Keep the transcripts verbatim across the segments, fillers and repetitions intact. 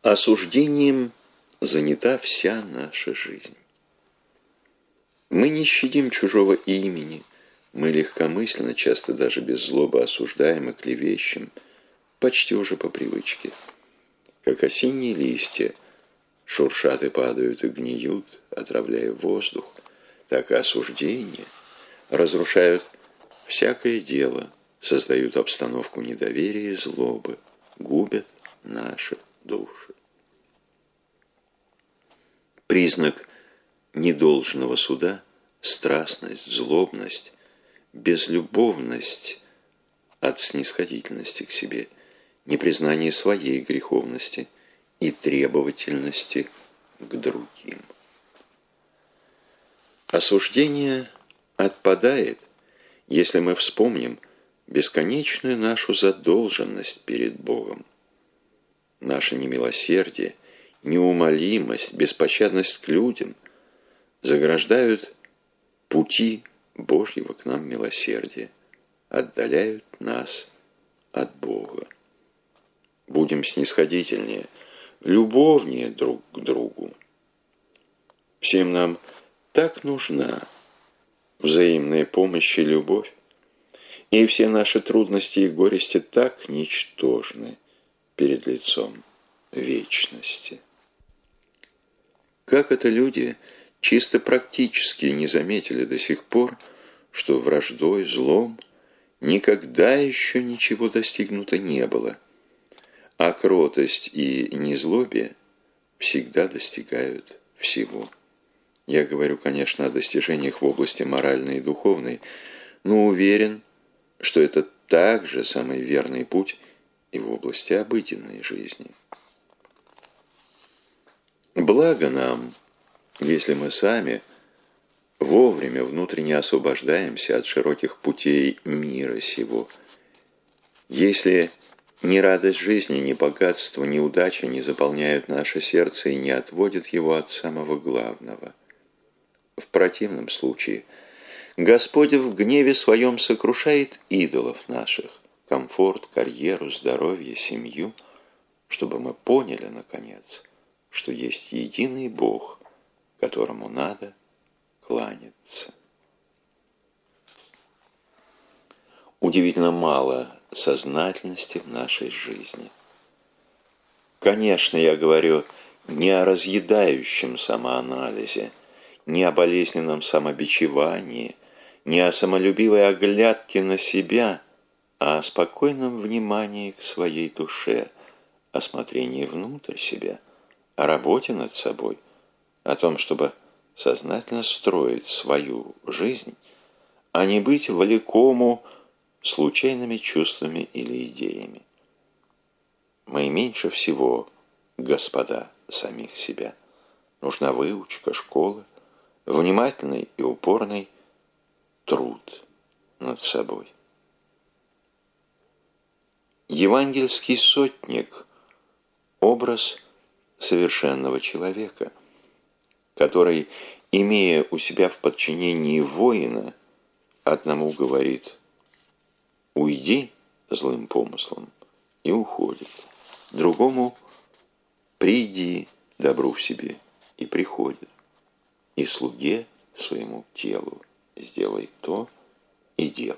Осуждением занята вся наша жизнь. Мы не щадим чужого имени, мы легкомысленно, часто даже без злобы осуждаем и клевещем, почти уже по привычке. Как осенние листья шуршат и падают и гниют, отравляя воздух, так и осуждения разрушают всякое дело, создают обстановку недоверия и злобы, губят наши души. Признак недолжного суда – страстность, злобность, безлюбовность от снисходительности к себе, непризнание своей греховности и требовательности к другим. Осуждение отпадает, если мы вспомним бесконечную нашу задолженность перед Богом. Наше немилосердие, неумолимость, беспощадность к людям заграждают пути Божьего к нам милосердия, отдаляют нас от Бога. Будем снисходительнее, любовнее друг к другу. Всем нам так нужна взаимная помощь и любовь, и все наши трудности и горести так ничтожны перед лицом вечности. Как это люди чисто практически не заметили до сих пор, что враждой, злом никогда еще ничего достигнуто не было, а кротость и незлобие всегда достигают всего. Я говорю, конечно, о достижениях в области моральной и духовной, но уверен, что это также самый верный путь и в области обыденной жизни. Благо нам, если мы сами вовремя внутренне освобождаемся от широких путей мира сего, если ни радость жизни, ни богатство, ни удача не заполняют наше сердце и не отводят его от самого главного. В противном случае Господь в гневе своем сокрушает идолов наших, комфорт, карьеру, здоровье, семью, чтобы мы поняли, наконец, что есть единый Бог, которому надо кланяться. Удивительно мало сознательности в нашей жизни. Конечно, я говорю не о разъедающем самоанализе, не о болезненном самобичевании, не о самолюбивой оглядке на себя, а о спокойном внимании к своей душе, о смотрении внутрь себя, о работе над собой, о том, чтобы сознательно строить свою жизнь, а не быть влекому случайными чувствами или идеями. Мы меньше всего, господа, самих себя. Нужна выучка, школа, внимательный и упорный труд над собой. Евангельский сотник – образ совершенного человека, который, имея у себя в подчинении воина, одному говорит «уйди злым помыслом» и уходит, другому «приди добру в себе» и приходит, и слуге своему телу сделай то и делает.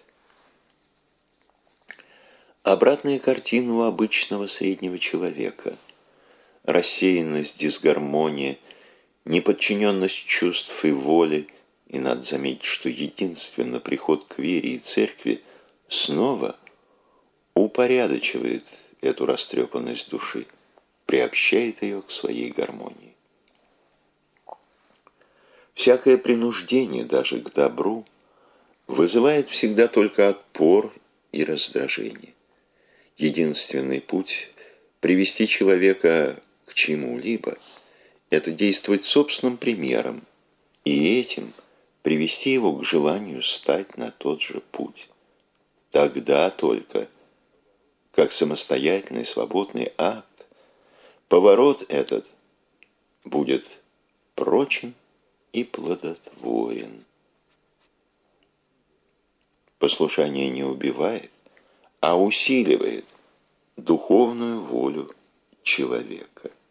Обратная картина у обычного среднего человека. Рассеянность, дисгармония, неподчиненность чувств и воли, и надо заметить, что единственно приход к вере и церкви снова упорядочивает эту растрепанность души, приобщает ее к своей гармонии. Всякое принуждение даже к добру вызывает всегда только отпор и раздражение. Единственный путь привести человека к чему-либо – это действовать собственным примером и этим привести его к желанию стать на тот же путь. Тогда только, как самостоятельный свободный акт, поворот этот будет прочен и плодотворен. Послушание не убивает, а усиливает духовную волю человека.